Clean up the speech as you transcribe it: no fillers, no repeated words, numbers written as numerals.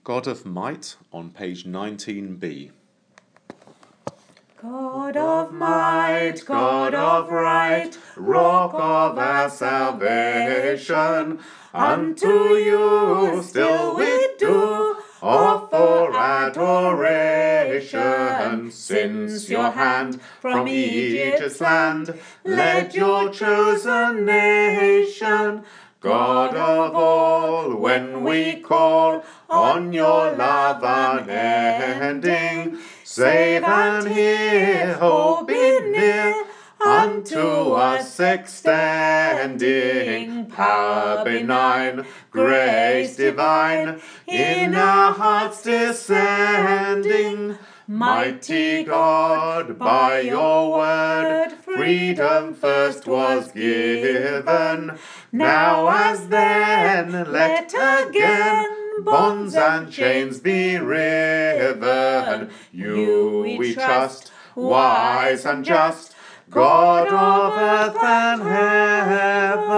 God of Might on page 19b. God of might, God of right, rock of our salvation, unto you still we do offer adoration. Since your hand from Egypt's land led your chosen nation, God of all, when we call on your love unending, save and hear, hope be near, unto us extending, power benign, grace divine, in our hearts descending. Mighty God, by your word, freedom first was given. Now as then, let again bonds and chains be riven. You we trust, wise and just, God of earth and heaven.